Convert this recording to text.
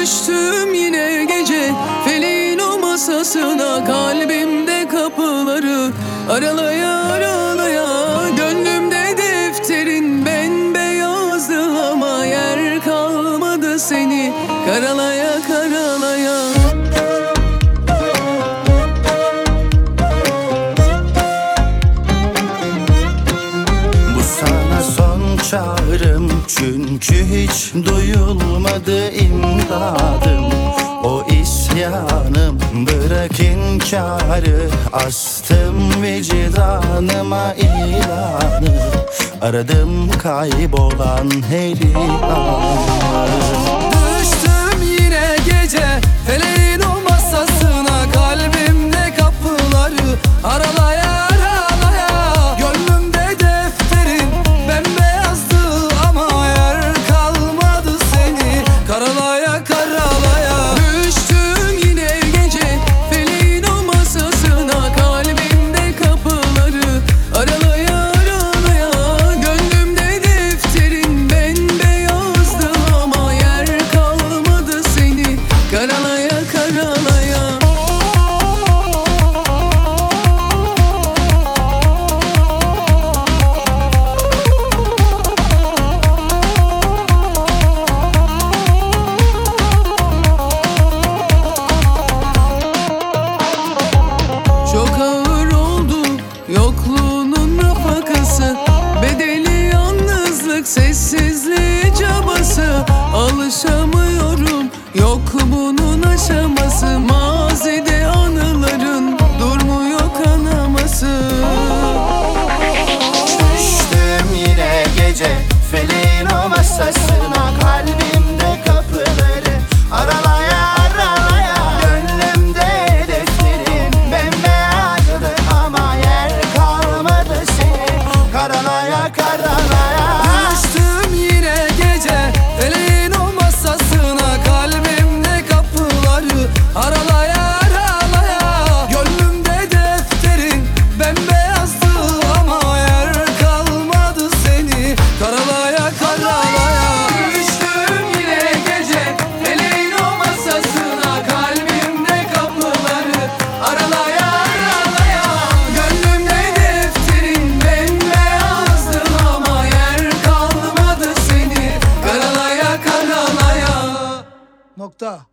Düştüm yine gece feleğin o masasına, kalbimde kapıları aralaya aralaya. Gönlümde defterin bembeyazdı ama yer kalmadı seni karalaya karalaya. Bu sana son çağrım, çünkü hiç duyulmadı imdadım. O isyanım, bırak inkarı, astım vicdanıma ilanı. Aradım kaybolan her anı. Düştüm yine gece feleğin o masasına, kalbimde kapıları aralaya aralaya. Gönlümde defterin bembeyazdı ama yer kalmadı seni karalaya karalaya. Düştüm yine gece feleğin o masasına, kalbimde kapıları aralaya aralaya. Gönlümde defterin bembeyazdı ama yer kalmadı seni karalaya karalaya. Çok ağır oldu yokluğunun nafakası, bedeli yalnızlık, sessizliği cabası. Alışamıyorum yok bunun aşaması, mazide anıların durmuyor kanaması. Düştüm yine gece feleğin o masasına, kalbimde kapıları aralaya aralaya. Gönlümde defterin bembeyazdı ama yer kalmadı seni karalaya karalaya. Düştüm yine gece feleğin o masasına, kalbimde kapıları aralaya aralaya. Gönlümde defterin bembeyazdı ama yer kalmadı seni karalaya karalaya. Düştüm yine gece feleğin o masasına, kalbimde kapıları aralaya aralaya. Gönlümde defterin bembeyazdı ama yer kalmadı seni karalaya karalaya. Nokta.